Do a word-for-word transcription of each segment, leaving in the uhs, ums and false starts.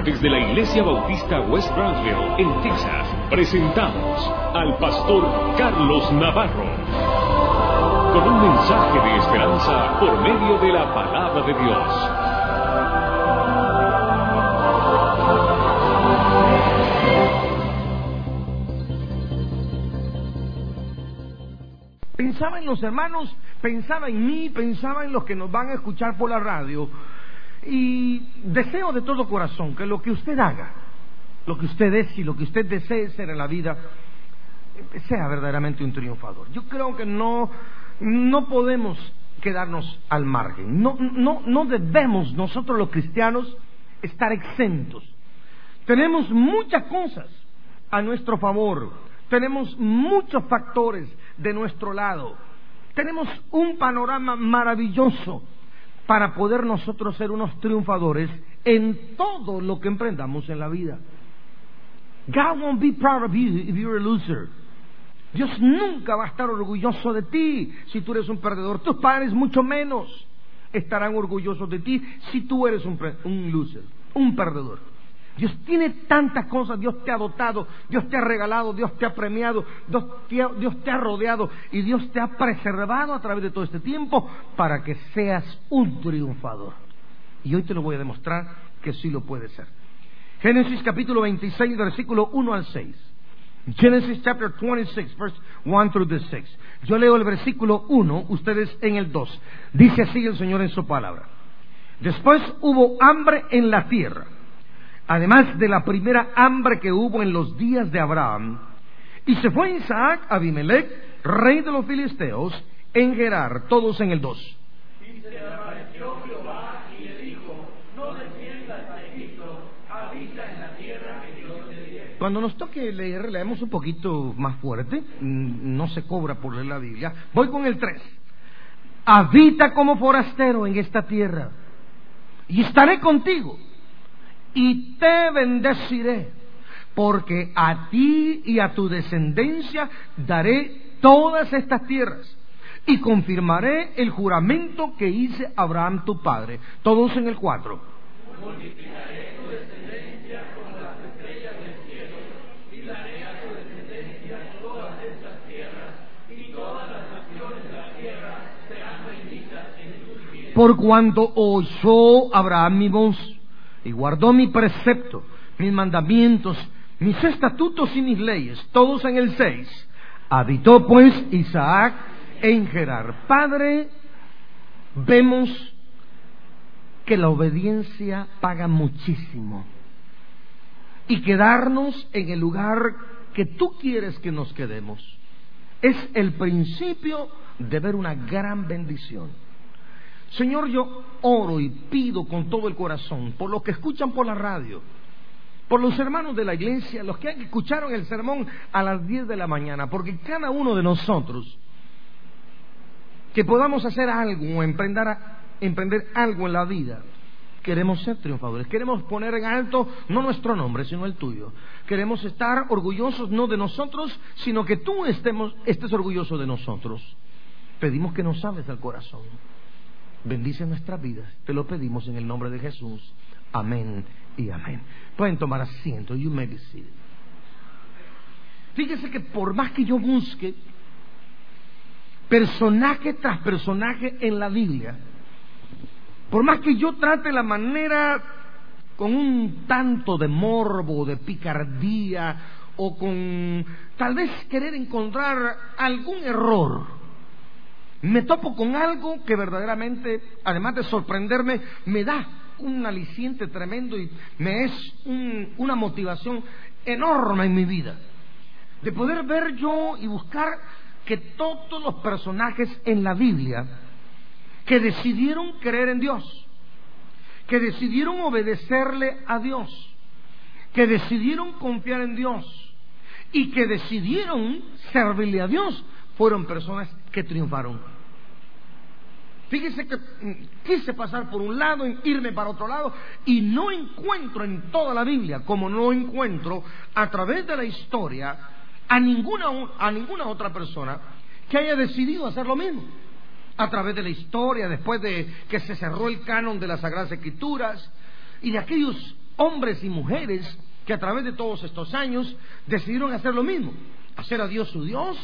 Desde la Iglesia Bautista West Brownsville, en Texas, presentamos al pastor Carlos Navarro, con un mensaje de esperanza por medio de la palabra de Dios. Pensaba en los hermanos, pensaba en mí, pensaba en los que nos van a escuchar por la radio. Y deseo de todo corazón que lo que usted haga, lo que usted es y lo que usted desee ser en la vida, sea verdaderamente un triunfador. Yo creo que no, no podemos quedarnos al margen. No, no, no debemos nosotros los cristianos estar exentos. Tenemos muchas cosas a nuestro favor. Tenemos muchos factores de nuestro lado. Tenemos un panorama maravilloso para poder nosotros ser unos triunfadores en todo lo que emprendamos en la vida. God won't be proud of you if you're a loser. Dios nunca va a estar orgulloso de ti si tú eres un perdedor. Tus padres mucho menos estarán orgullosos de ti si tú eres un, un loser, un perdedor. Dios tiene tantas cosas, Dios te ha dotado, Dios te ha regalado, Dios te ha premiado, Dios te ha, Dios te ha rodeado y Dios te ha preservado a través de todo este tiempo para que seas un triunfador. Y hoy te lo voy a demostrar que sí lo puedes ser. Génesis capítulo veintiséis, versículo uno al seis. Genesis chapter twenty-six, verse one through the six. Yo leo el versículo uno, ustedes en el dos. Dice así el Señor en su palabra. Después hubo hambre en la tierra, además de la primera hambre que hubo en los días de Abraham. Y se fue Isaac a Abimelech, rey de los filisteos, en Gerar, todos en el dos. Y se le apareció Jehová y le dijo: no desciendas a Egipto, habita en la tierra que Dios te diere. Cuando nos toque leer, leemos un poquito más fuerte, no se cobra por leer la Biblia. Voy con el tres. Habita como forastero en esta tierra, y estaré contigo, y te bendeciré, porque a ti y a tu descendencia daré todas estas tierras, y confirmaré el juramento que hice a Abraham tu padre. Todos en el cuatro. Multiplicaré tu descendencia como las estrellas del cielo, y daré a tu descendencia todas estas tierras, y todas las naciones de la tierra serán benditas en tu simiente. Por cuanto oyó Abraham mi voz, y guardó mi precepto, mis mandamientos, mis estatutos y mis leyes, todos en el seis. Habitó pues Isaac en Gerar. Padre, vemos que la obediencia paga muchísimo, y quedarnos en el lugar que tú quieres que nos quedemos es el principio de ver una gran bendición. Señor, yo oro y pido con todo el corazón por los que escuchan por la radio, por los hermanos de la iglesia, los que escucharon el sermón a las diez de la mañana, porque cada uno de nosotros que podamos hacer algo o emprender, emprender algo en la vida, queremos ser triunfadores, queremos poner en alto no nuestro nombre, sino el tuyo. Queremos estar orgullosos no de nosotros, sino que tú estemos, estés orgulloso de nosotros. Pedimos que nos hables al corazón. Bendice nuestras vidas, te lo pedimos en el nombre de Jesús. Amén y amén. Pueden tomar asiento. You may be seated. Fíjese que por más que yo busque personaje tras personaje en la Biblia, por más que yo trate la manera con un tanto de morbo, de picardía, o con tal vez querer encontrar algún error, me topo con algo que verdaderamente, además de sorprenderme, me da un aliciente tremendo y me es un, una motivación enorme en mi vida, de poder ver yo y buscar que todos los personajes en la Biblia que decidieron creer en Dios, que decidieron obedecerle a Dios, que decidieron confiar en Dios y que decidieron servirle a Dios, fueron personas que triunfaron. Fíjese que quise pasar por un lado, irme para otro lado, y no encuentro en toda la Biblia, como no encuentro a través de la historia, a ninguna, a ninguna otra persona que haya decidido hacer lo mismo. A través de la historia, después de que se cerró el canon de las Sagradas Escrituras, y de aquellos hombres y mujeres que a través de todos estos años decidieron hacer lo mismo, hacer a Dios su Dios,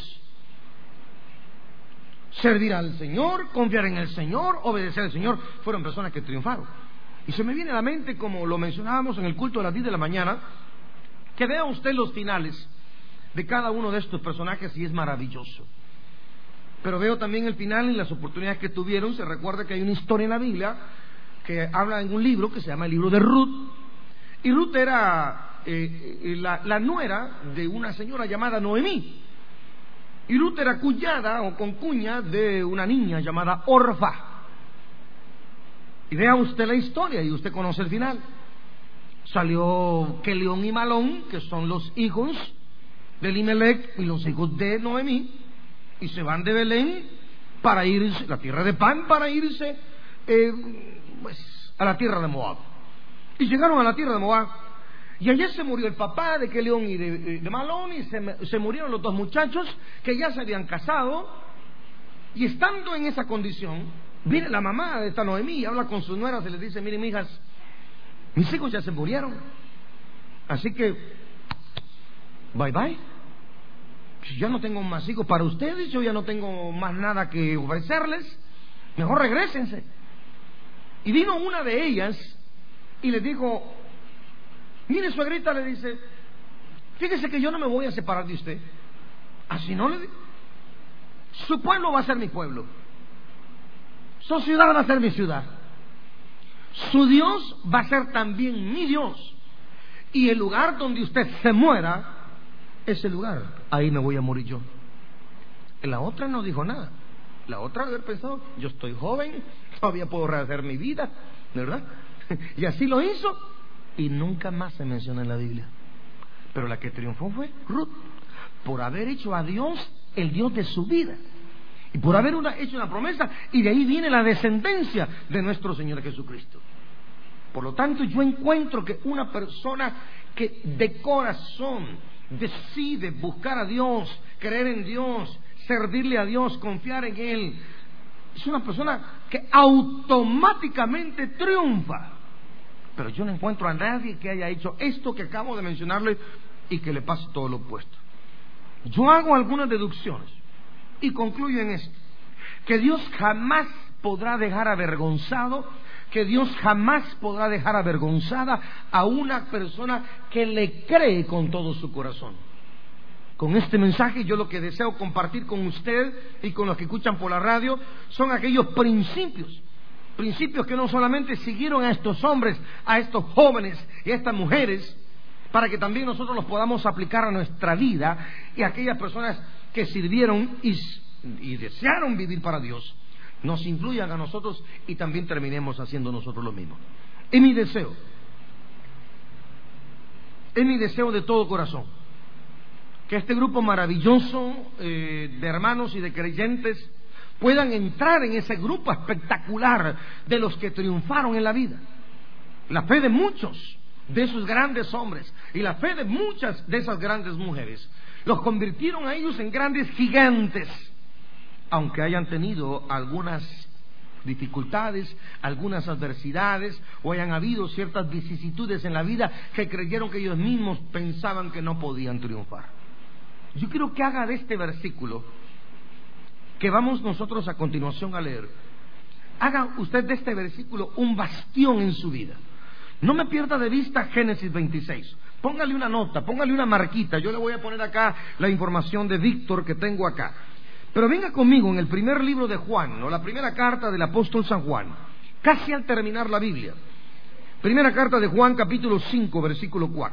servir al Señor, confiar en el Señor, obedecer al Señor. Fueron personas que triunfaron. Y se me viene a la mente, como lo mencionábamos en el culto de las diez de la mañana, que vea usted los finales de cada uno de estos personajes y es maravilloso. Pero veo también el final y las oportunidades que tuvieron. Se recuerda que hay una historia en la Biblia que habla en un libro que se llama el libro de Ruth. Y Ruth era eh, la, la nuera de una señora llamada Noemí. Y Ruth era cuñada o concuña de una niña llamada Orfa. Y vea usted la historia y usted conoce el final. Salió Kelión y Malón, que son los hijos de Elimelech y los hijos de Noemí, y se van de Belén para irse, la tierra de pan, para irse eh, pues, a la tierra de Moab. Y llegaron a la tierra de Moab, y allí se murió el papá de Kelión y de, de Malón, y se, se murieron los dos muchachos que ya se habían casado. Y estando en esa condición, viene la mamá de esta Noemí y habla con sus nueras y les dice: miren, hijas, mis hijos ya se murieron, así que bye bye. Ya no tengo más hijos para ustedes, yo ya no tengo más nada que ofrecerles, mejor regrésense. Y vino una de ellas y le dijo: mire, suegrita, le dice, fíjese que yo no me voy a separar de usted. Así no, le digo. Su pueblo va a ser mi pueblo, su ciudad va a ser mi ciudad, su Dios va a ser también mi Dios, y el lugar donde usted se muera, ese lugar, ahí me voy a morir yo. La otra no dijo nada. La otra haber pensado: yo estoy joven, todavía puedo rehacer mi vida, ¿verdad? Y así lo hizo, y nunca más se menciona en la Biblia. Pero la que triunfó fue Ruth, por haber hecho a Dios el Dios de su vida, y por haber una, hecho una promesa, y de ahí viene la descendencia de nuestro Señor Jesucristo. Por lo tanto, yo encuentro que una persona que de corazón decide buscar a Dios, creer en Dios, servirle a Dios, confiar en Él, es una persona que automáticamente triunfa. Pero yo no encuentro a nadie que haya hecho esto que acabo de mencionarle y que le pase todo lo opuesto. Yo hago algunas deducciones y concluyo en esto: que Dios jamás podrá dejar avergonzado, que Dios jamás podrá dejar avergonzada a una persona que le cree con todo su corazón. Con este mensaje yo lo que deseo compartir con usted y con los que escuchan por la radio son aquellos principios, principios que no solamente siguieron a estos hombres, a estos jóvenes y a estas mujeres, para que también nosotros los podamos aplicar a nuestra vida, y a aquellas personas que sirvieron y, y desearon vivir para Dios nos influyan a nosotros y también terminemos haciendo nosotros lo mismo. Es mi deseo, es mi deseo de todo corazón, que este grupo maravilloso eh, de hermanos y de creyentes puedan entrar en ese grupo espectacular de los que triunfaron en la vida. La fe de muchos de esos grandes hombres y la fe de muchas de esas grandes mujeres los convirtieron a ellos en grandes gigantes, aunque hayan tenido algunas dificultades, algunas adversidades, o hayan habido ciertas vicisitudes en la vida que creyeron que ellos mismos pensaban que no podían triunfar. Yo quiero que haga de este versículo que vamos nosotros a continuación a leer, haga usted de este versículo un bastión en su vida. No me pierda de vista Génesis veintiséis. Póngale una nota, póngale una marquita. Yo le voy a poner acá la información de Víctor que tengo acá. Pero venga conmigo en el primer libro de Juan, o la primera carta del apóstol San Juan, casi al terminar la Biblia. Primera carta de Juan, capítulo cinco, versículo cuatro.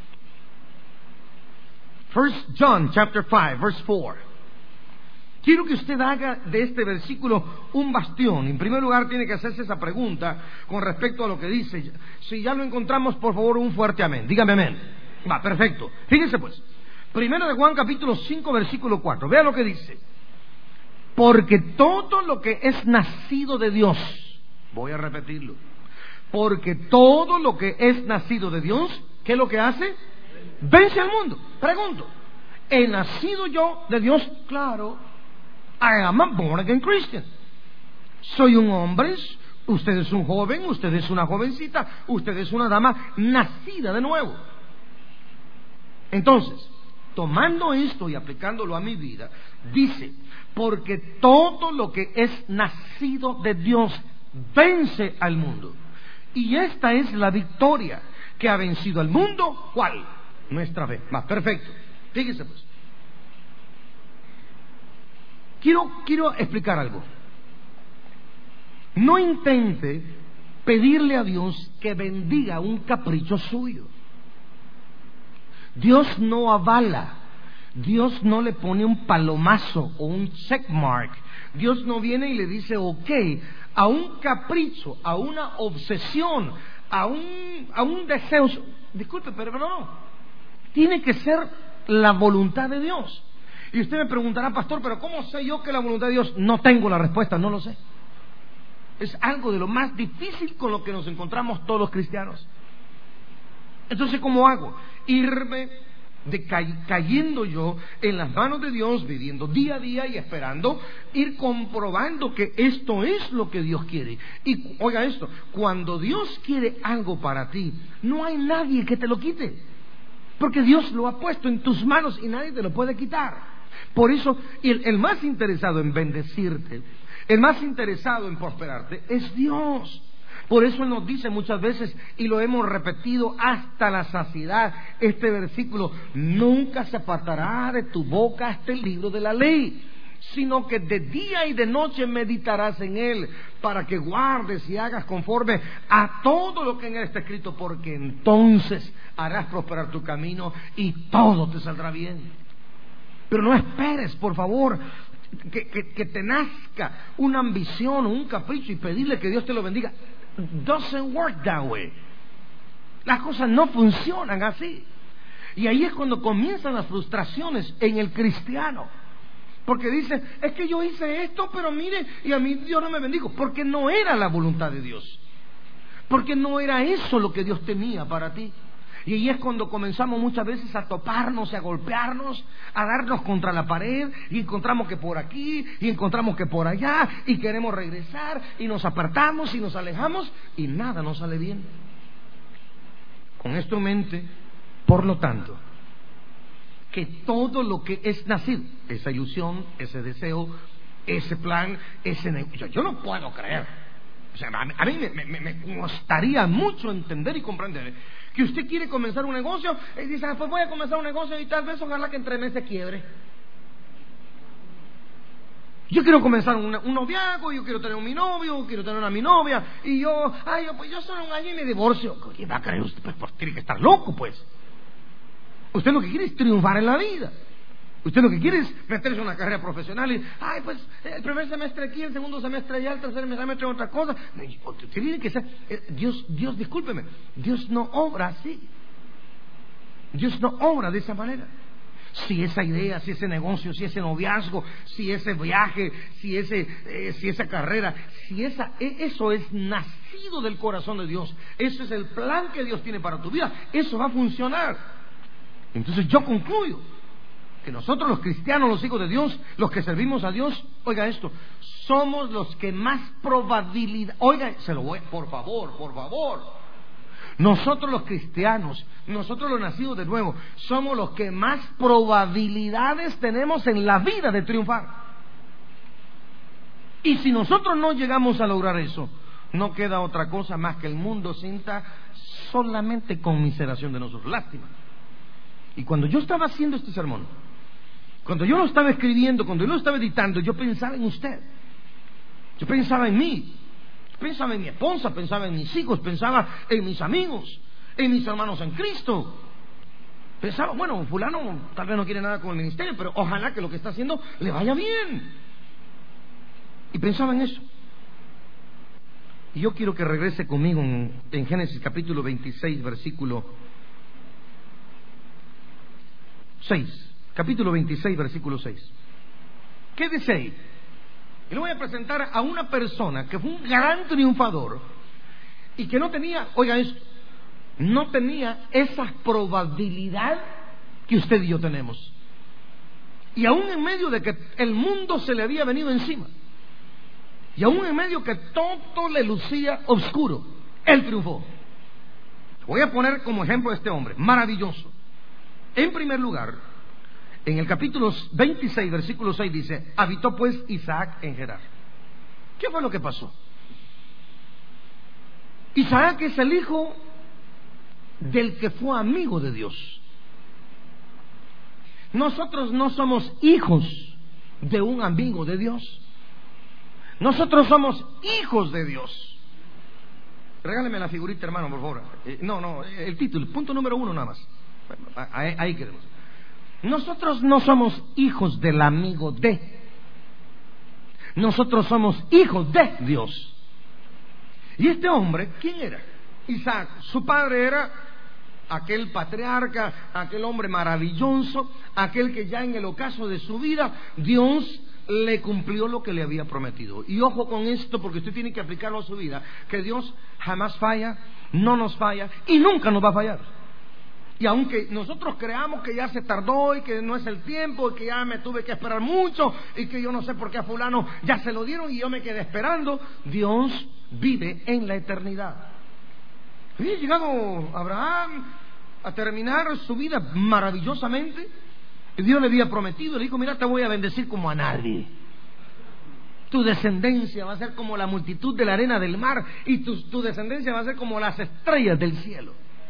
First John, chapter five, verse four. Quiero que usted haga de este versículo un bastión. En primer lugar, tiene que hacerse esa pregunta con respecto a lo que dice. Si ya lo encontramos, por favor, un fuerte amén. Dígame amén. Va, perfecto. Fíjense pues. Primero de Juan, capítulo cinco, versículo cuatro. Vea lo que dice. Porque todo lo que es nacido de Dios, voy a repetirlo, porque todo lo que es nacido de Dios, ¿qué es lo que hace? Vence al mundo. Pregunto, ¿he nacido yo de Dios? Claro. I am a born again Christian. Soy un hombre Usted es un joven, usted es una jovencita, usted es una dama nacida de nuevo. Entonces, tomando esto y aplicándolo a mi vida, dice, porque todo lo que es nacido de Dios vence al mundo. Y esta es la victoria que ha vencido al mundo. ¿Cuál? Nuestra fe. Va, perfecto. Fíjese pues. Quiero, quiero explicar algo. No intente pedirle a Dios que bendiga un capricho suyo. Dios no avala, Dios no le pone un palomazo o un checkmark. Dios no viene y le dice ok a un capricho, a una obsesión, a un, a un deseo. Disculpe, pero no, no. Tiene que ser la voluntad de Dios. Y usted me preguntará, pastor, pero ¿cómo sé yo que la voluntad de Dios? No tengo la respuesta, no lo sé. Es algo de lo más difícil con lo que nos encontramos todos los cristianos. Entonces, ¿cómo hago? Irme de ca- cayendo yo en las manos de Dios, viviendo día a día y esperando, ir comprobando que esto es lo que Dios quiere. Y oiga esto, cuando Dios quiere algo para ti, no hay nadie que te lo quite, porque Dios lo ha puesto en tus manos y nadie te lo puede quitar. Por eso, el, el más interesado en bendecirte, el más interesado en prosperarte, es Dios. Por eso Él nos dice muchas veces, y lo hemos repetido hasta la saciedad, este versículo: nunca se apartará de tu boca este libro de la ley, sino que de día y de noche meditarás en él, para que guardes y hagas conforme a todo lo que en él está escrito, porque entonces harás prosperar tu camino y todo te saldrá bien. Pero no esperes, por favor, que, que, que te nazca una ambición o un capricho y pedirle que Dios te lo bendiga. Doesn't work that way. Las cosas no funcionan así. Y ahí es cuando comienzan las frustraciones en el cristiano. Porque dice, es que yo hice esto, pero mire, y a mí Dios no me bendijo. Porque no era la voluntad de Dios. Porque no era eso lo que Dios tenía para ti. Y ahí es cuando comenzamos muchas veces a toparnos, a golpearnos, a darnos contra la pared, y encontramos que por aquí, y encontramos que por allá, y queremos regresar, y nos apartamos, y nos alejamos, y nada nos sale bien. Con esto en mente, por lo tanto, que todo lo que es nacido, esa ilusión, ese deseo, ese plan, ese negocio, yo no puedo creer. O sea, a mí, a mí me, me, me costaría mucho entender y comprender que usted quiere comenzar un negocio y dice, ah, pues voy a comenzar un negocio y tal vez ojalá que entre meses quiebre. Yo quiero comenzar un, un noviazgo, yo quiero tener un mi novio, quiero tener una mi novia, y yo, ay, pues yo solo un año y me divorcio. ¿Qué va a creer usted? Pues, pues tiene que estar loco, pues. Usted lo que quiere es triunfar en la vida. Usted lo que quiere es meterse en una carrera profesional y, ay, pues el primer semestre aquí, el segundo semestre allá, el tercer semestre otra cosa. Usted tiene que ser, Dios, Dios, discúlpeme, Dios no obra así. Dios no obra de esa manera. Si esa idea, si ese negocio, si ese noviazgo, si ese viaje, si ese, eh, si esa carrera, si esa, eso es nacido del corazón de Dios, eso es el plan que Dios tiene para tu vida, eso va a funcionar. Entonces yo concluyo que nosotros los cristianos, los hijos de Dios, los que servimos a Dios, oiga esto, somos los que más probabilidad, oiga, se lo voy, por favor, por favor, nosotros los cristianos, nosotros los nacidos de nuevo, somos los que más probabilidades tenemos en la vida de triunfar. Y si nosotros no llegamos a lograr eso, no queda otra cosa más que el mundo sienta solamente conmiseración de nosotros, lástima. Y cuando yo estaba haciendo este sermón, cuando yo lo estaba escribiendo, cuando yo lo estaba editando, yo pensaba en usted. Yo pensaba en mí. Yo pensaba en mi esposa, pensaba en mis hijos, pensaba en mis amigos, en mis hermanos en Cristo. Pensaba, bueno, fulano tal vez no quiere nada con el ministerio, pero ojalá que lo que está haciendo le vaya bien. Y pensaba en eso. Y yo quiero que regrese conmigo en, en Génesis capítulo veintiséis, versículo seis. Capítulo veintiséis, versículo seis. ¿Qué dice ahí? Y le voy a presentar a una persona que fue un gran triunfador y que no tenía, oiga esto, no tenía esa probabilidad que usted y yo tenemos. Y aún en medio de que el mundo se le había venido encima, Y aún en medio que todo le lucía oscuro, él triunfó. Voy a poner como ejemplo a este hombre, maravilloso. En primer lugar, en el capítulo veintiséis, versículo seis dice, habitó pues Isaac en Gerar. ¿Qué fue lo que pasó? Isaac es el hijo del que fue amigo de Dios. Nosotros no somos hijos de un amigo de Dios. Nosotros somos hijos de Dios. Regáleme la figurita, hermano, por favor. Eh, no, no, el título, punto número uno nada más. Ahí, ahí queremos. Nosotros no somos hijos del amigo de. Nosotros somos hijos de Dios. Y este hombre, ¿quién era? Isaac. Su padre era aquel patriarca, aquel hombre maravilloso, aquel que ya en el ocaso de su vida Dios le cumplió lo que le había prometido. Y ojo con esto, porque usted tiene que aplicarlo a su vida, que Dios jamás falla, no nos falla y nunca nos va a fallar. Y aunque nosotros creamos que ya se tardó y que no es el tiempo y que ya me tuve que esperar mucho y que yo no sé por qué a fulano ya se lo dieron y yo me quedé esperando, Dios vive en la eternidad. Había llegado Abraham a terminar su vida maravillosamente. Y Dios le había prometido, le dijo, mira, te voy a bendecir como a nadie. Tu descendencia va a ser como la multitud de la arena del mar y tu, tu descendencia va a ser como las estrellas del cielo.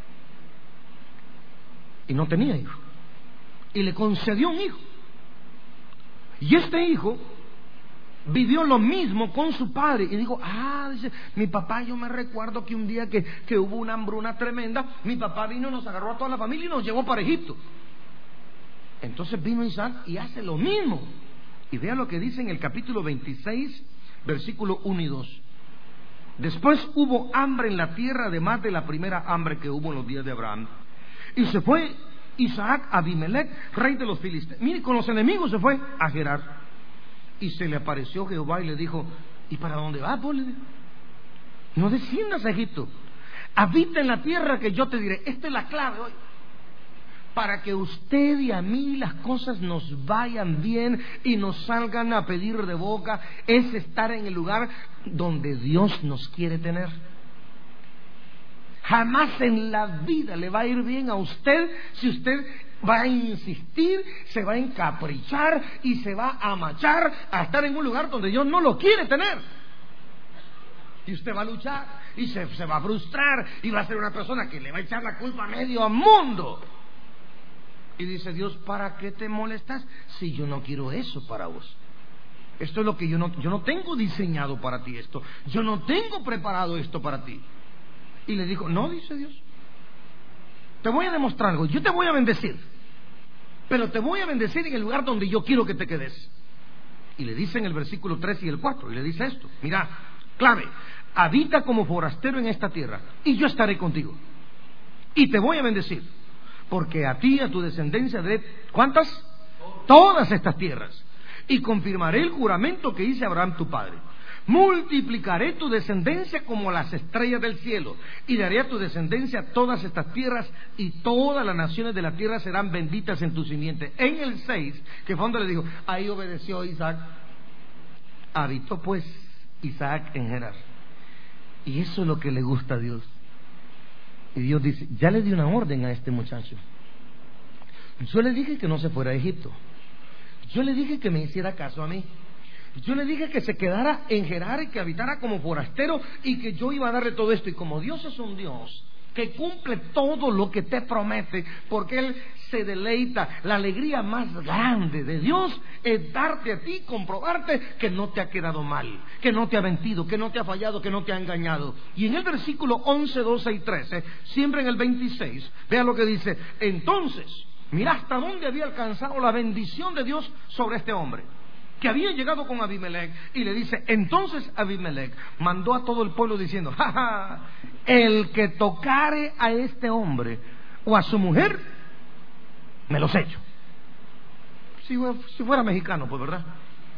Y no tenía hijo. Y le concedió un hijo. Y este hijo vivió lo mismo con su padre. Y dijo, ah, dice, mi papá, yo me recuerdo que un día que, que hubo una hambruna tremenda, mi papá vino, nos agarró a toda la familia y nos llevó para Egipto. Entonces vino Isaac y hace lo mismo. Y vea lo que dice en el capítulo veintiséis, versículo uno y dos. Después hubo hambre en la tierra, además de la primera hambre que hubo en los días de Abraham. Y se fue Isaac a Abimelech, rey de los filisteos. Mire, con los enemigos se fue a Gerar. Y se le apareció Jehová y le dijo, ¿y para dónde vas, pues? No desciendas a Egipto. Habita en la tierra que yo te diré. Esta es la clave hoy. Para que usted y a mí las cosas nos vayan bien y nos salgan a pedir de boca, es estar en el lugar donde Dios nos quiere tener. Jamás en la vida le va a ir bien a usted si usted va a insistir, se va a encaprichar y se va a amachar a estar en un lugar donde Dios no lo quiere tener. Y usted va a luchar y se, se va a frustrar y va a ser una persona que le va a echar la culpa a medio mundo. Y dice Dios, ¿para qué te molestas si yo no quiero eso para vos? Esto es lo que yo no, yo no tengo diseñado para ti esto. Yo no tengo preparado esto para ti. Y le dijo, no, dice Dios, te voy a demostrar algo. Yo te voy a bendecir, pero te voy a bendecir en el lugar donde yo quiero que te quedes. Y le dice en el versículo tres y el cuatro, y le dice esto, mira, clave, habita como forastero en esta tierra, y yo estaré contigo. Y te voy a bendecir, porque a ti y a tu descendencia daré, ¿cuántas? Todas estas tierras. Y confirmaré el juramento que hice a Abraham tu padre. Multiplicaré tu descendencia como las estrellas del cielo, y daré a tu descendencia todas estas tierras, y todas las naciones de la tierra serán benditas en tu simiente. En el seis, que fue donde le dijo, ahí obedeció Isaac. Habitó pues Isaac en Gerar. Y eso es lo que le gusta a Dios. Y Dios dice, ya le di una orden a este muchacho. Yo le dije que no se fuera a Egipto. Yo le dije que me hiciera caso a mí. Yo le dije que se quedara en Gerar y que habitara como forastero y que yo iba a darle todo esto. Y como Dios es un Dios que cumple todo lo que te promete, porque Él se deleita, la alegría más grande de Dios es darte a ti, comprobarte que no te ha quedado mal, que no te ha mentido, que no te ha fallado, que no te ha engañado. Y en el versículo once, doce y trece, siempre en el veintiséis, vea lo que dice. Entonces, mira hasta dónde había alcanzado la bendición de Dios sobre este hombre, que había llegado con Abimelech, y le dice, entonces Abimelech mandó a todo el pueblo diciendo, ja, ja, el que tocare a este hombre o a su mujer, me los echo. Si, si fuera mexicano, pues, ¿verdad?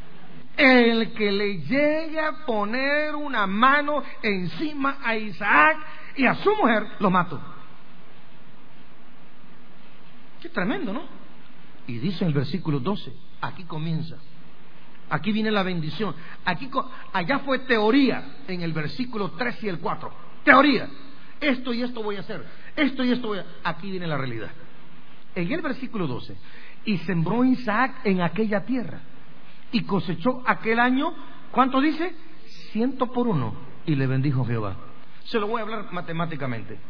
El que le llegue a poner una mano encima a Isaac y a su mujer, lo mato. Qué tremendo, ¿no? Y dice en el versículo doce, aquí comienza. Aquí viene la bendición. Aquí, allá fue teoría en el versículo tres y el cuatro. Teoría. Esto y esto voy a hacer. Esto y esto voy a... Aquí viene la realidad. En el versículo doce. Y sembró Isaac en aquella tierra. Y cosechó aquel año, ¿cuánto dice? Ciento por uno. Y le bendijo Jehová. Se lo voy a hablar matemáticamente.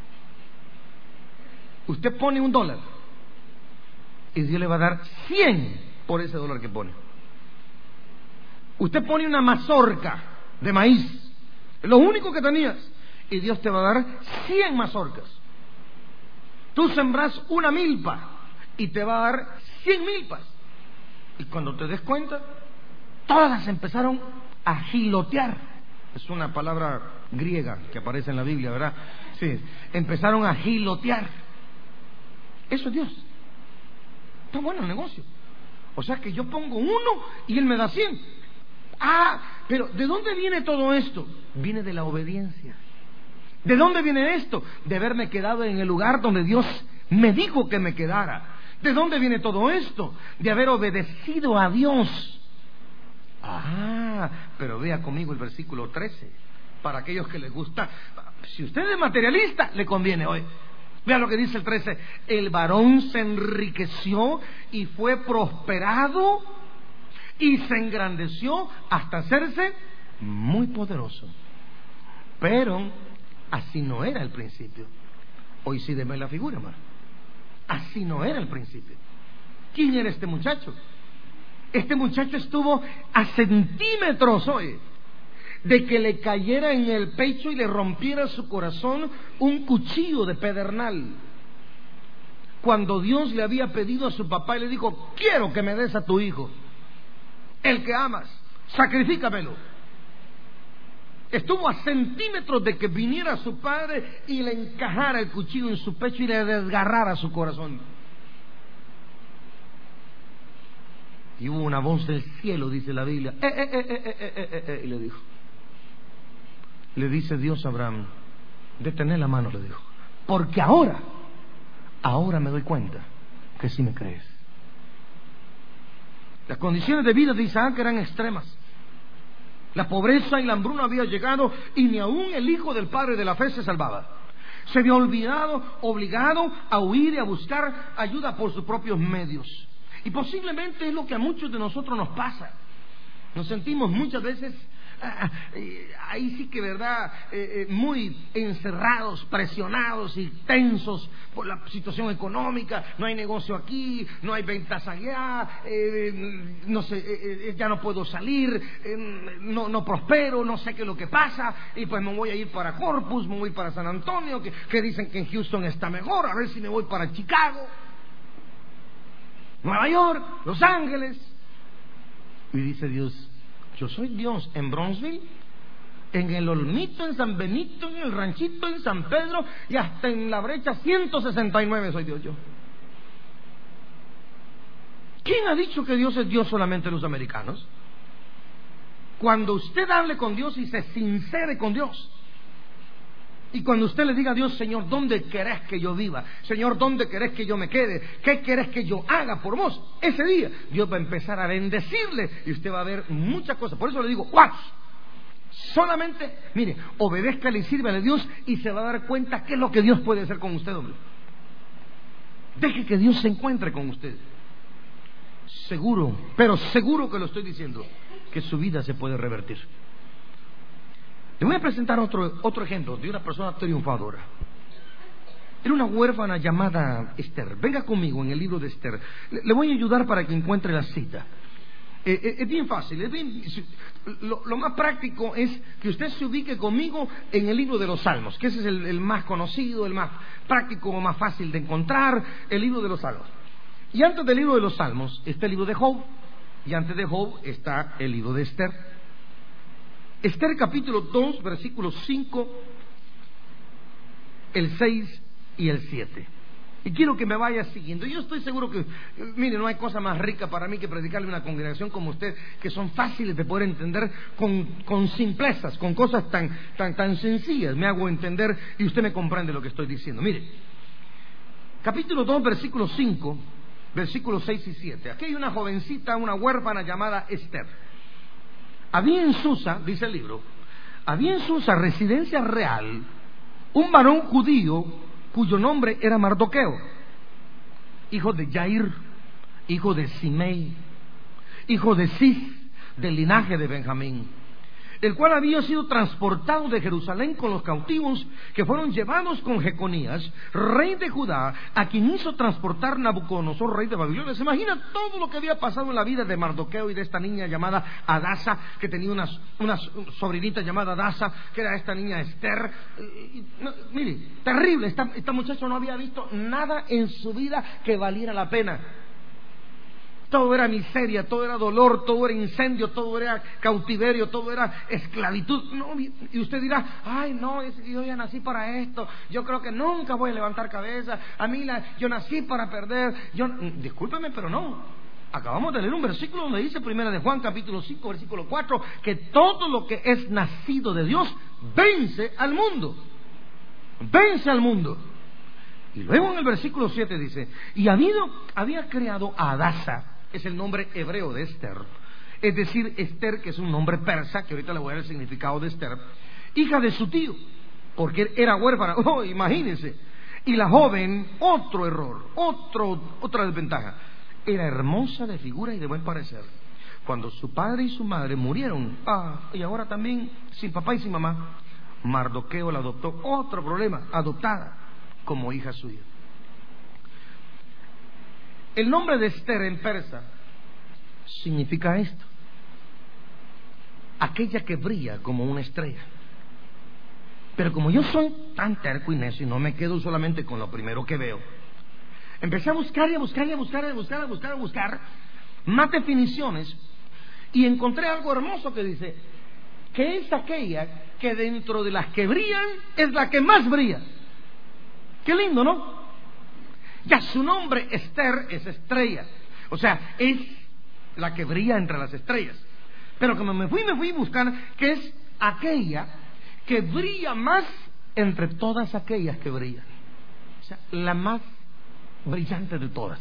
Usted pone un dólar y Dios le va a dar cien por ese dólar que pone. Usted pone una mazorca de maíz, lo único que tenías, y Dios te va a dar cien mazorcas. Tú sembras una milpa y te va a dar cien milpas. Y cuando te des cuenta, todas empezaron a gilotear. Es una palabra griega que aparece en la Biblia, ¿verdad? Sí, empezaron a gilotear. Eso es Dios. Está bueno el negocio. O sea que yo pongo uno y Él me da cien. Ah, pero ¿de dónde viene todo esto? Viene de la obediencia. ¿De dónde viene esto? De haberme quedado en el lugar donde Dios me dijo que me quedara. ¿De dónde viene todo esto? De haber obedecido a Dios. Ah, pero vea conmigo el versículo trece. Para aquellos que les gusta. Si usted es materialista, le conviene hoy. Vea lo que dice el trece. El varón se enriqueció y fue prosperado y se engrandeció hasta hacerse muy poderoso. Pero así no era el principio. Hoy sí deme la figura, hermano. Así no era el principio. ¿Quién era este muchacho? Este muchacho estuvo a centímetros hoy de que le cayera en el pecho y le rompiera su corazón un cuchillo de pedernal. Cuando Dios le había pedido a su papá y le dijo: quiero que me des a tu hijo, el que amas, sacrifícamelo. Estuvo a centímetros de que viniera su padre y le encajara el cuchillo en su pecho y le desgarrara su corazón. Y hubo una voz del cielo, dice la Biblia, eh, eh, eh, eh, eh, eh, eh, y le dijo, le dice Dios a Abraham, detener la mano, le dijo, porque ahora, ahora me doy cuenta que sí me crees. Las condiciones de vida de Isaac eran extremas. La pobreza y la hambruna había llegado y ni aún el hijo del padre de la fe se salvaba. Se había olvidado, obligado a huir y a buscar ayuda por sus propios medios. Y posiblemente es lo que a muchos de nosotros nos pasa. Nos sentimos muchas veces ah, eh, ahí sí que verdad eh, eh, muy encerrados, presionados y tensos por la situación económica. No hay negocio aquí, no hay ventas allá, eh, no sé, eh, eh, ya no puedo salir, eh, no, no prospero, no sé qué es lo que pasa, y pues me voy a ir para Corpus, me voy para San Antonio, que, que dicen que en Houston está mejor, a ver si me voy para Chicago, Nueva York, Los Ángeles. Y dice Dios, yo soy Dios en Bronzeville, en el Olmito, en San Benito, en el Ranchito, en San Pedro y hasta en la brecha ciento sesenta y nueve soy Dios yo. ¿Quién ha dicho que Dios es Dios solamente en los americanos? Cuando usted hable con Dios y se sincere con Dios, y cuando usted le diga a Dios, Señor, ¿dónde querés que yo viva? Señor, ¿dónde querés que yo me quede? ¿Qué querés que yo haga por vos? Ese día Dios va a empezar a bendecirle y usted va a ver muchas cosas. Por eso le digo, watch. Solamente, mire, obedézcale y sírvale a Dios y se va a dar cuenta qué es lo que Dios puede hacer con usted, hombre. Deje que Dios se encuentre con usted. Seguro, pero seguro que lo estoy diciendo, que su vida se puede revertir. Le voy a presentar otro, otro ejemplo de una persona triunfadora. Era una huérfana llamada Esther. Venga conmigo en el libro de Esther. Le, le voy a ayudar para que encuentre la cita. Eh, eh, es bien fácil. Es bien, lo, lo más práctico es que usted se ubique conmigo en el libro de los Salmos, que ese es el, el más conocido, el más práctico, más fácil de encontrar, el libro de los Salmos. Y antes del libro de los Salmos está el libro de Job. Y antes de Job está el libro de Esther. Esther capítulo dos, versículos cinco, el seis y el siete. Y quiero que me vaya siguiendo. Yo estoy seguro que, mire, no hay cosa más rica para mí que predicarle a una congregación como usted, que son fáciles de poder entender con, con simplezas, con cosas tan, tan, tan sencillas. Me hago entender y usted me comprende lo que estoy diciendo. Mire, capítulo dos, versículo cinco, versículos seis y siete. Aquí hay una jovencita, una huérfana llamada Esther. Había en Susa, dice el libro, había en Susa, residencia real, un varón judío cuyo nombre era Mardoqueo, hijo de Jair, hijo de Simei, hijo de Cis, del linaje de Benjamín, el cual había sido transportado de Jerusalén con los cautivos que fueron llevados con Jeconías, rey de Judá, a quien hizo transportar Nabucodonosor, rey de Babilonia. ¿Se imagina todo lo que había pasado en la vida de Mardoqueo y de esta niña llamada Adasa, que tenía una, una sobrinita llamada Adasa, que era esta niña Esther? Y, no, mire, terrible, esta, esta muchacha no había visto nada en su vida que valiera la pena. Todo era miseria, todo era dolor, todo era incendio, todo era cautiverio, todo era esclavitud. No, y usted dirá, ay no, es que yo ya nací para esto, yo creo que nunca voy a levantar cabeza, a mí la, yo nací para perder. Yo, discúlpeme, pero no. Acabamos de leer un versículo donde dice, primera de Juan, capítulo cinco, versículo cuatro, que todo lo que es nacido de Dios vence al mundo. Vence al mundo. Y luego en el versículo siete dice, y habido, había creado a Adasa, es el nombre hebreo de Esther, es decir, Esther, que es un nombre persa, que ahorita le voy a dar el significado de Esther, hija de su tío, porque era huérfana. Oh, imagínense. Y la joven, otro error, otro, otra desventaja, era hermosa de figura y de buen parecer. Cuando su padre y su madre murieron, ah, y ahora también sin papá y sin mamá, Mardoqueo la adoptó. Otro problema, adoptada como hija suya. El nombre de Esther en persa significa esto: aquella que brilla como una estrella. Pero como yo soy tan terco y necio y no me quedo solamente con lo primero que veo, empecé a buscar y a buscar y a buscar y a buscar, a buscar, a buscar más definiciones, y encontré algo hermoso que dice que es aquella que dentro de las que brillan es la que más brilla. Qué lindo, ¿no? Ya su nombre, Esther, es estrella. O sea, es la que brilla entre las estrellas. Pero como me fui, me fui a buscar que es aquella que brilla más entre todas aquellas que brillan. O sea, la más brillante de todas.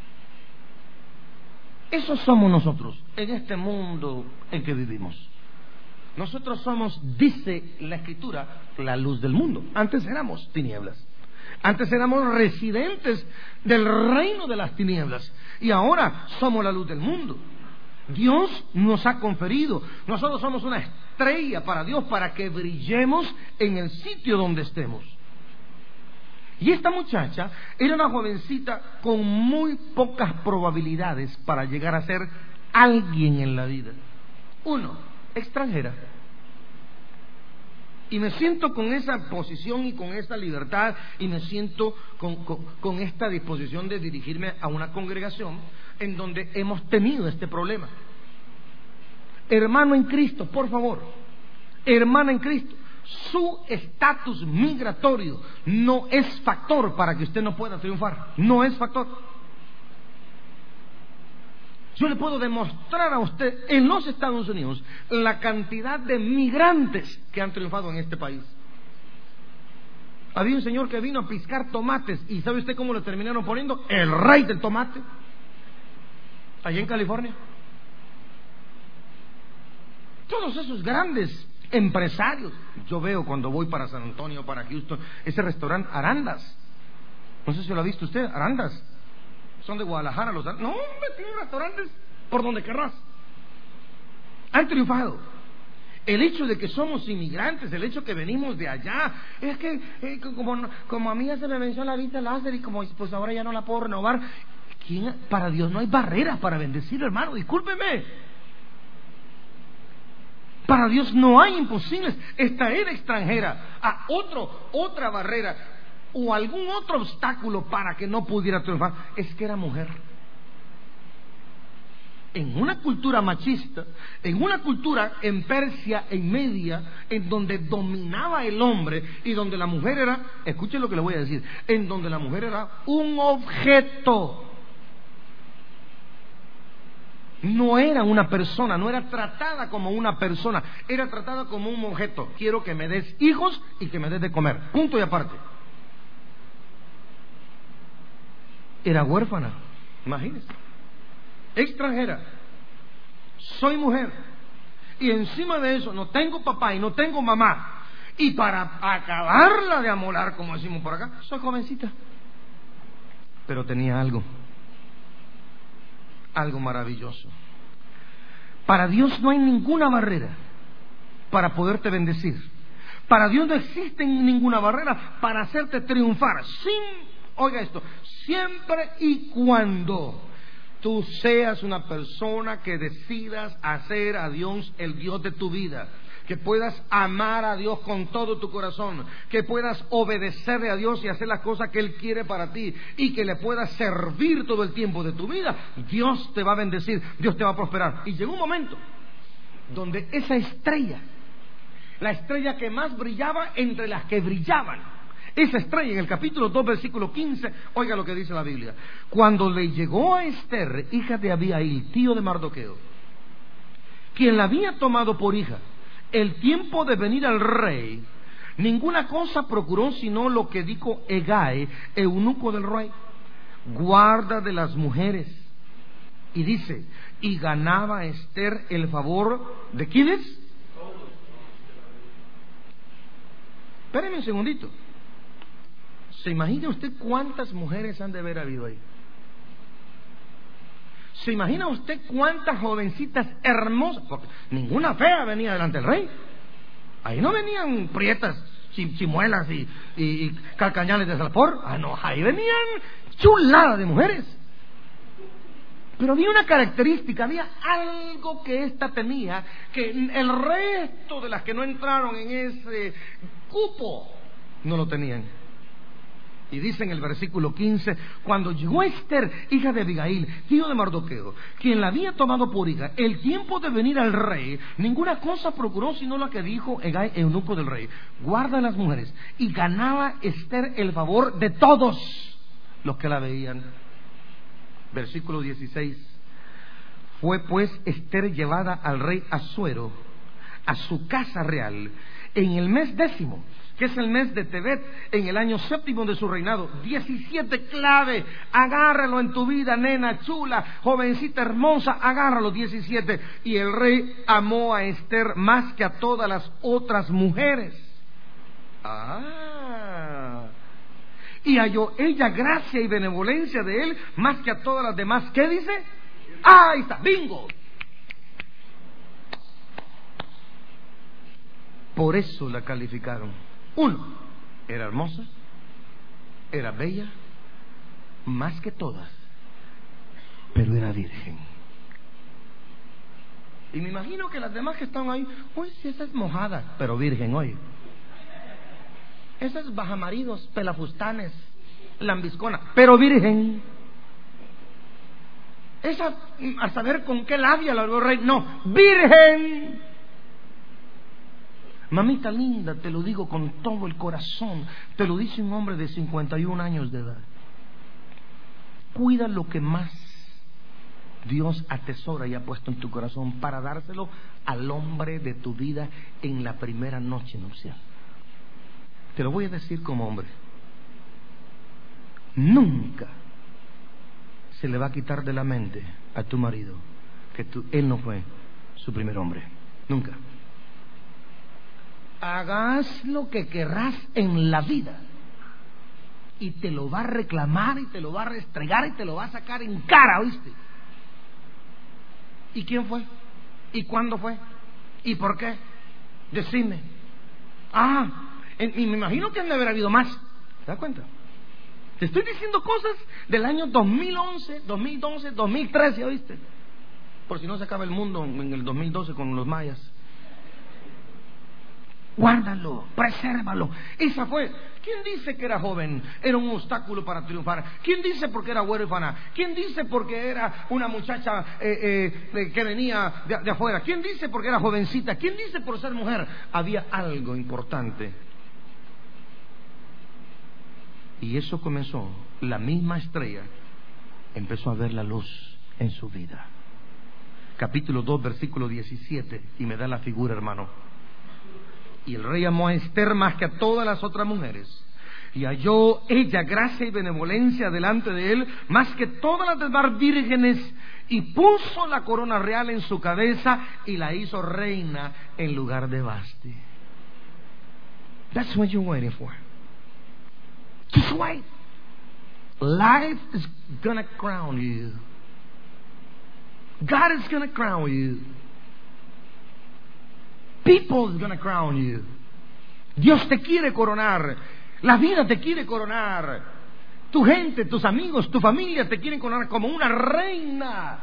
Eso somos nosotros en este mundo en que vivimos. Nosotros somos, dice la Escritura, la luz del mundo. Antes éramos tinieblas. Antes éramos residentes del reino de las tinieblas y ahora somos la luz del mundo. Dios nos ha conferido, nosotros somos una estrella para Dios, para que brillemos en el sitio donde estemos. Y esta muchacha era una jovencita con muy pocas probabilidades para llegar a ser alguien en la vida. Uno, extranjera. Y me siento con esa posición y con esa libertad, y me siento con, con, con esta disposición de dirigirme a una congregación en donde hemos tenido este problema. Hermano en Cristo, por favor, hermana en Cristo, su estatus migratorio no es factor para que usted no pueda triunfar. No es factor. Yo le puedo demostrar a usted en los Estados Unidos la cantidad de migrantes que han triunfado en este país. Había un señor que vino a piscar tomates, y ¿sabe usted cómo le terminaron poniendo? El rey del tomate, allá en California. Todos esos grandes empresarios. Yo veo cuando voy para San Antonio, para Houston, ese restaurante Arandas. No sé si lo ha visto usted, Arandas. Son de Guadalajara los... No, hombre, tienen restaurantes por donde querrás. Han triunfado. El hecho de que somos inmigrantes, el hecho que venimos de allá, es que eh, como, como a mí ya se me venció la vista láser y como pues ahora ya no la puedo renovar. ¿Quién? Para Dios no hay barreras para bendecir, hermano, discúlpeme. Para Dios no hay imposibles. Esta era extranjera, a otro, otra barrera o algún otro obstáculo para que no pudiera triunfar, es que era mujer. En una cultura machista, en una cultura en Persia, en Media, en donde dominaba el hombre y donde la mujer era, escuchen lo que le voy a decir, en donde la mujer era un objeto. No era una persona, no era tratada como una persona, era tratada como un objeto. Quiero que me des hijos y que me des de comer, punto y aparte. Era huérfana. Imagínense. Extranjera. Soy mujer. Y encima de eso no tengo papá y no tengo mamá. Y para acabarla de amolar, como decimos por acá, soy jovencita. Pero tenía algo. Algo maravilloso. Para Dios no hay ninguna barrera para poderte bendecir. Para Dios no existe ninguna barrera para hacerte triunfar. Sin, oiga esto, siempre y cuando tú seas una persona que decidas hacer a Dios el Dios de tu vida, que puedas amar a Dios con todo tu corazón, que puedas obedecerle a Dios y hacer las cosas que Él quiere para ti, y que le puedas servir todo el tiempo de tu vida, Dios te va a bendecir, Dios te va a prosperar. Y llegó un momento donde esa estrella, la estrella que más brillaba entre las que brillaban, esa estrella en el capítulo dos, versículo quince, oiga lo que dice la Biblia. Cuando le llegó a Esther, hija de Abihail, tío de Mardoqueo, quien la había tomado por hija, el tiempo de venir al rey, ninguna cosa procuró sino lo que dijo Hegai, eunuco del rey, guarda de las mujeres. Y dice, y ganaba Esther el favor de ¿quiénes? Espéreme un segundito. ¿Se imagina usted cuántas mujeres han de haber habido ahí? ¿Se imagina usted cuántas jovencitas hermosas? Porque ninguna fea venía delante del rey. Ahí no venían prietas, chimuelas y, y, y calcañales de salpor. Ah, no, ahí venían chuladas de mujeres. Pero había una característica, había algo que ésta tenía, que el resto de las que no entraron en ese cupo no lo tenían. Y dice en el versículo quince, cuando llegó Esther, hija de Abihail, tío de Mardoqueo, quien la había tomado por hija, el tiempo de venir al rey, ninguna cosa procuró sino la que dijo Hegai, eunuco del rey, guarda a las mujeres. Y ganaba Esther el favor de todos los que la veían. Versículo dieciséis, fue pues Esther llevada al rey Asuero a su casa real en el mes décimo, que es el mes de Tebet, en el año séptimo de su reinado. diecisiete clave, agárralo en tu vida, nena chula, jovencita hermosa, agárralo, diecisiete. Y el rey amó a Esther más que a todas las otras mujeres. Ah, y halló ella gracia y benevolencia de él más que a todas las demás. ¿Qué dice? Ah, ahí está, bingo. Por eso la calificaron. Uno, era hermosa, era bella, más que todas, pero era virgen. Y me imagino que las demás que están ahí, pues si esa es mojada, pero virgen hoy. Esas bajamaridos, pelafustanes, lambiscona, pero virgen. Esa, a saber con qué labia la habló el rey, no, virgen. Mamita linda, te lo digo con todo el corazón, te lo dice un hombre de cincuenta y un años de edad. Cuida lo que más Dios atesora y ha puesto en tu corazón para dárselo al hombre de tu vida en la primera noche nupcial. Te lo voy a decir como hombre. Nunca se le va a quitar de la mente a tu marido que tú, él no fue su primer hombre. Nunca. Hagas lo que querrás en la vida y te lo va a reclamar y te lo va a restregar y te lo va a sacar en cara, ¿oíste? ¿Y quién fue? ¿Y cuándo fue? ¿Y por qué? Decime. Ah, y me imagino que han de haber habido más. ¿Te das cuenta? Te estoy diciendo cosas del año dos mil once, dos mil doce, dos mil trece, ¿oíste? Por si no se acaba el mundo en el dos mil doce con los mayas. Guárdalo, presérvalo. Esa fue. ¿Quién dice que era joven? Era un obstáculo para triunfar. ¿Quién dice porque era huérfana? ¿Quién dice porque era una muchacha eh, eh, que venía de, de afuera? ¿Quién dice porque era jovencita? ¿Quién dice por ser mujer? Había algo importante. Y eso comenzó. La misma estrella empezó a ver la luz en su vida. Capítulo dos, versículo diecisiete. Y me da la figura, hermano. Y el rey amó a Esther más que a todas las otras mujeres, Y halló ella gracia y benevolencia delante de él, más que todas las demás vírgenes, y puso la corona real en su cabeza y la hizo reina en lugar de Vasti. That's what you're waiting for. Just wait. Life is gonna crown you. God is gonna crown you. People is gonna crown you. Dios te quiere coronar. La vida te quiere coronar. Tu gente, tus amigos, tu familia te quieren coronar como una reina.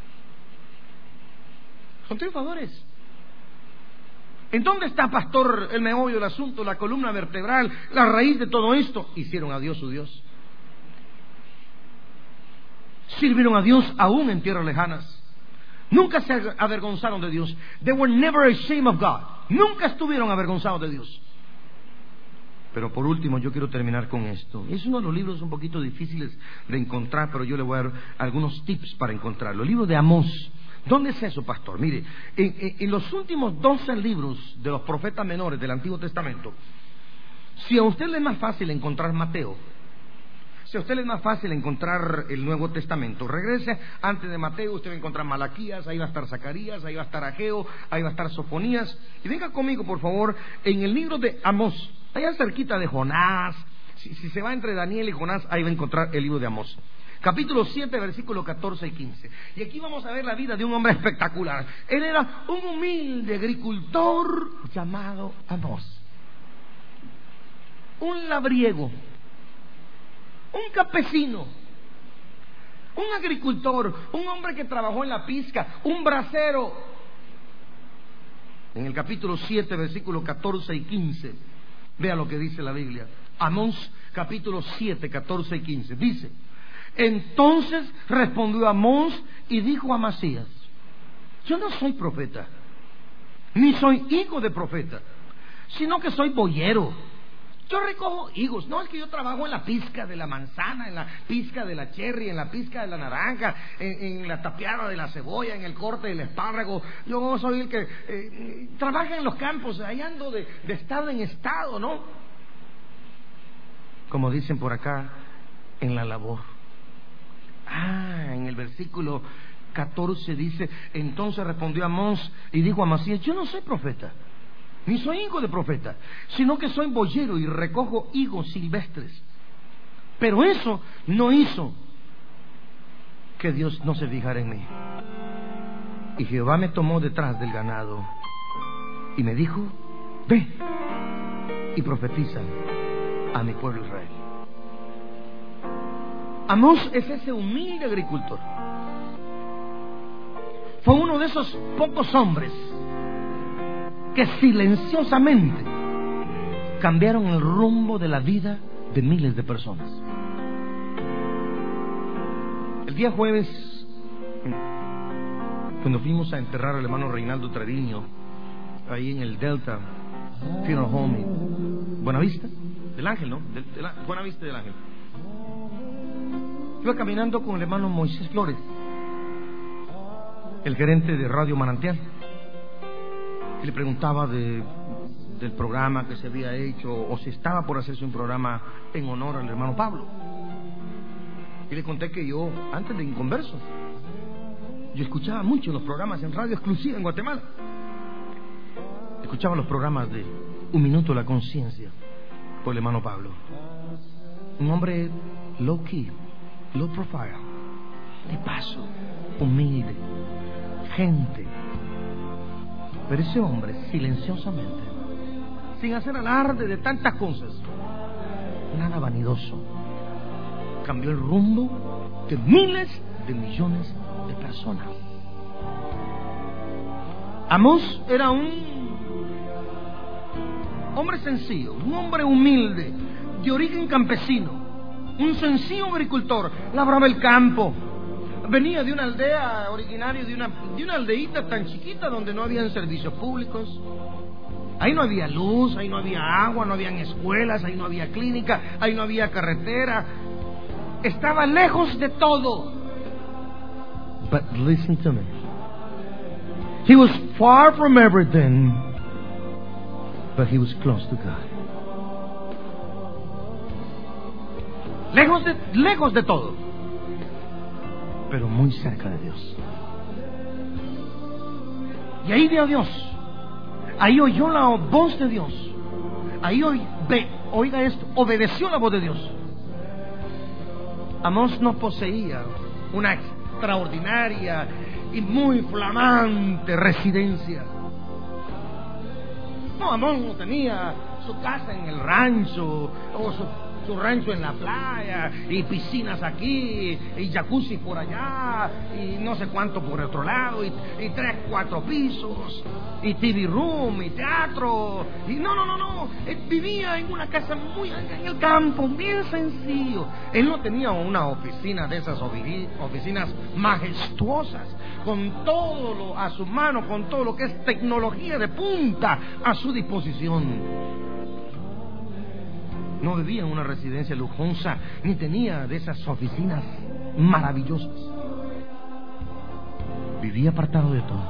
Son triunfadores. ¿En dónde está, pastor, el meollo del asunto, la columna vertebral, la raíz de todo esto? Hicieron a Dios su Dios. Sirvieron a Dios aún en tierras lejanas. Nunca se avergonzaron de Dios. They were never ashamed of God. Nunca estuvieron avergonzados de Dios. Pero por último, yo quiero terminar con esto. Es uno de los libros un poquito difíciles de encontrar, pero yo le voy a dar algunos tips para encontrarlo. El libro de Amós. ¿Dónde es eso, pastor? Mire, en, en, en los últimos doce libros de los profetas menores del Antiguo Testamento, si a usted le es más fácil encontrar Mateo, si a usted le es más fácil encontrar el Nuevo Testamento, regrese antes de Mateo, usted va a encontrar Malaquías, ahí va a estar Zacarías, ahí va a estar Ageo, ahí va a estar Sofonías. Y venga conmigo, por favor, en el libro de Amós, allá cerquita de Jonás. Si, si se va entre Daniel y Jonás, ahí va a encontrar el libro de Amós. Capítulo siete, versículos catorce y quince. Y aquí vamos a ver la vida de un hombre espectacular. Él era un humilde agricultor llamado Amós. Un labriego, un campesino, un agricultor, un hombre que trabajó en la pizca, un bracero. En el capítulo siete, versículos catorce y quince, vea lo que dice la Biblia. Amós, capítulo siete, catorce y quince. Dice: entonces respondió Amós y dijo a Amasías: yo no soy profeta, ni soy hijo de profeta, sino que soy boyero. Yo recojo higos. No es que yo trabajo en la pizca de la manzana, en la pizca de la cherry, en la pizca de la naranja, en, en la tapeada de la cebolla, en el corte del espárrago. Yo soy el que eh, trabaja en los campos, ahí ando de, de estado en estado, ¿no? Como dicen por acá, en la labor. Ah, en el versículo catorce dice: entonces respondió Amós y dijo a Amasías: yo no soy profeta, ni soy hijo de profeta, sino que soy boyero y recojo higos silvestres. Pero eso no hizo que Dios no se fijara en mí. Y Jehová me tomó detrás del ganado y me dijo: ve y profetiza a mi pueblo Israel. Amós es ese humilde agricultor. Fue uno de esos pocos hombres que silenciosamente cambiaron el rumbo de la vida de miles de personas. El día jueves, cuando fuimos a enterrar al hermano Reinaldo Trediño, ahí en el Delta Funeral Home en Buenavista del Ángel, ¿no? Del, del, Buenavista del Ángel. Iba caminando con el hermano Moisés Flores, el gerente de Radio Manantial, y le preguntaba de, del programa que se había hecho, o si estaba por hacerse un programa en honor al hermano Pablo. Y le conté que yo, antes de Inconverso, yo escuchaba mucho los programas en radio exclusiva en Guatemala. Escuchaba los programas de Un Minuto de la Conciencia por el hermano Pablo. Un hombre low key, low profile, de paso, humilde, gente. Pero ese hombre, silenciosamente, sin hacer alarde de tantas cosas, nada vanidoso, cambió el rumbo de miles de millones de personas. Amós era un hombre sencillo, un hombre humilde, de origen campesino, un sencillo agricultor, labraba el campo. Venía de una aldea, originario de una, de una aldeíta tan chiquita donde no habían servicios públicos. Ahí no había luz, ahí no había agua, no habían escuelas, ahí no había clínica, ahí no había carretera. Estaba lejos de todo. But listen to me. He was far from everything, but he was close to God. lejos de, lejos de todo, pero muy cerca de Dios. Y ahí vio a Dios, ahí oyó la voz de Dios, ahí oí, ve, oiga esto, obedeció la voz de Dios. Amós no poseía una extraordinaria y muy flamante residencia. No, Amós no tenía su casa en el rancho, o su, su rancho en la playa, y piscinas aquí, y jacuzzi por allá, y no sé cuánto por otro lado, y, y tres, cuatro pisos, y T V room, y teatro, y no, no, no, no, él vivía en una casa muy en el campo, bien sencillo. Él no tenía una oficina de esas oficinas majestuosas, con todo lo a su mano, con todo lo que es tecnología de punta a su disposición. No vivía en una residencia lujosa, ni tenía de esas oficinas maravillosas. Vivía apartado de todo,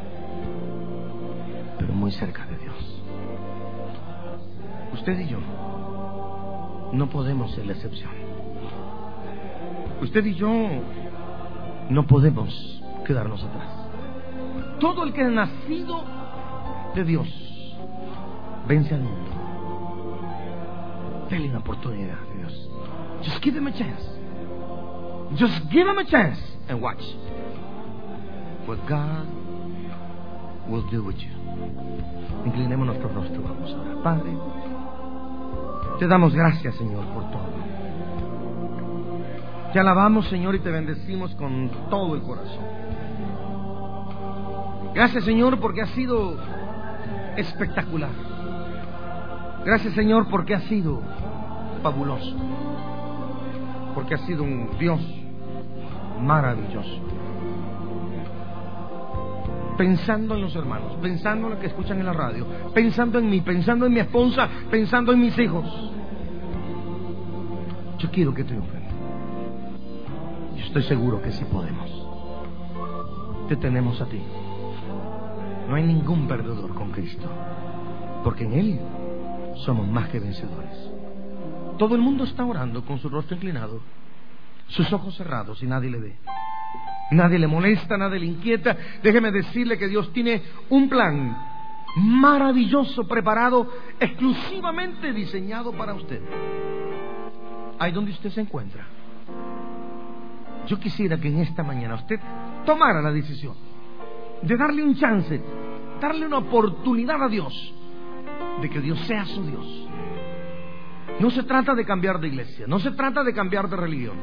pero muy cerca de Dios. Usted y yo no podemos ser la excepción. Usted y yo no podemos quedarnos atrás. Todo el que es nacido de Dios vence al mundo. Dale una oportunidad a Dios. Just give him a chance. Just give him a chance and watch what God will do with you. Inclinemos nuestro rostro, vamos a orar. Padre, te damos gracias, Señor, por todo. Te alabamos, Señor, y te bendecimos con todo el corazón. Gracias, Señor, porque ha sido espectacular. Gracias, Señor, porque ha sido fabuloso, porque ha sido un Dios maravilloso. Pensando en los hermanos, pensando en los que escuchan en la radio, pensando en mí, pensando en mi esposa, pensando en mis hijos. Yo quiero que triunfen. Yo estoy seguro que sí podemos. Te tenemos a ti. No hay ningún perdedor con Cristo, porque en Él somos más que vencedores. Todo el mundo está orando con su rostro inclinado, sus ojos cerrados, y nadie le ve. Nadie le molesta, nadie le inquieta. Déjeme decirle que Dios tiene un plan maravilloso preparado, exclusivamente diseñado para usted. Ahí donde usted se encuentra, yo quisiera que en esta mañana usted tomara la decisión de darle un chance, darle una oportunidad a Dios, de que Dios sea su Dios. No se trata de cambiar de iglesia, no se trata de cambiar de religión.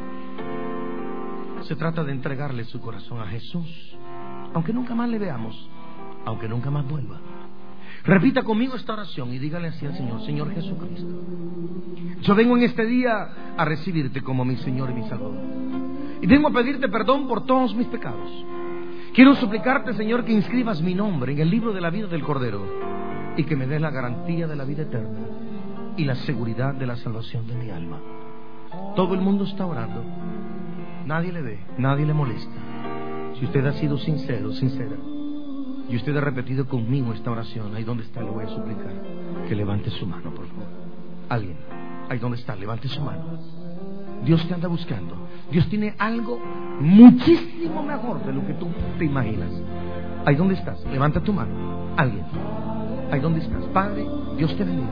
Se trata de entregarle su corazón a Jesús, aunque nunca más le veamos, aunque nunca más vuelva. Repita conmigo esta oración y dígale así al Señor: Señor Jesucristo, yo vengo en este día a recibirte como mi Señor y mi Salvador, y vengo a pedirte perdón por todos mis pecados. Quiero suplicarte, Señor, que inscribas mi nombre en el libro de la vida del Cordero, y que me des la garantía de la vida eterna y la seguridad de la salvación de mi alma. Todo el mundo está orando, nadie le ve, nadie le molesta. Si usted ha sido sincero, sincera, y usted ha repetido conmigo esta oración, ahí donde está, le voy a suplicar que levante su mano, por favor. Alguien, ahí donde está, levante su mano. Dios te anda buscando. Dios tiene algo muchísimo mejor de lo que tú te imaginas. Ahí donde estás, levanta tu mano. Alguien, ahí donde estás. Padre, Dios te bendiga.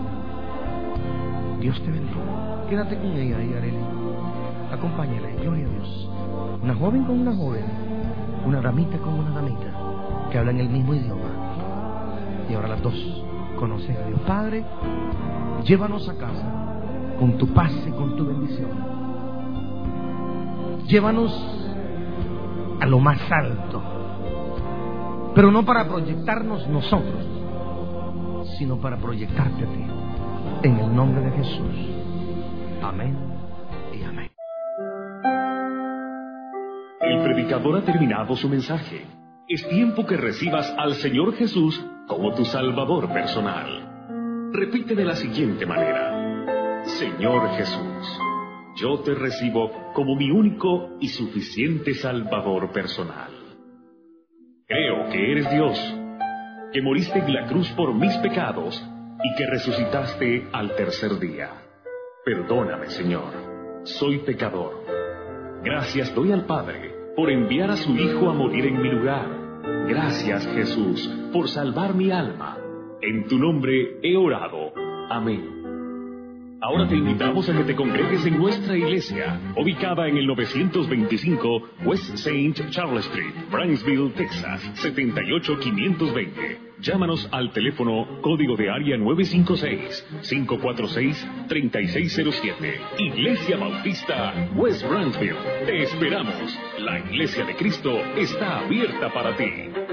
Dios te bendiga. Quédate con ella ahí, Arely. Acompáñala, gloria a Dios. Una joven con una joven, una damita con una damita, que hablan el mismo idioma. Y ahora las dos conocen a Dios. Padre, llévanos a casa con tu paz y con tu bendición. Llévanos a lo más alto, pero no para proyectarnos nosotros, sino para proyectarte a ti. En el nombre de Jesús. Amén y amén. El predicador ha terminado su mensaje. Es tiempo que recibas al Señor Jesús como tu Salvador personal. Repite de la siguiente manera: Señor Jesús, yo te recibo como mi único y suficiente Salvador personal. Creo que eres Dios, que moriste en la cruz por mis pecados y que resucitaste al tercer día. Perdóname, Señor. soy pecador. Gracias doy al Padre por enviar a su Hijo a morir en mi lugar. Gracias, Jesús, por salvar mi alma. En tu nombre he orado. Amén. Ahora te invitamos a que te congregues en nuestra iglesia, ubicada en el novecientos veinticinco West Saint Charles Street, Brownsville, Texas, setenta y ocho quinientos veinte. Llámanos al teléfono código de área nueve cinco seis, cinco cuatro seis, tres seis cero siete. Iglesia Bautista West Brownsville. Te esperamos. La Iglesia de Cristo está abierta para ti.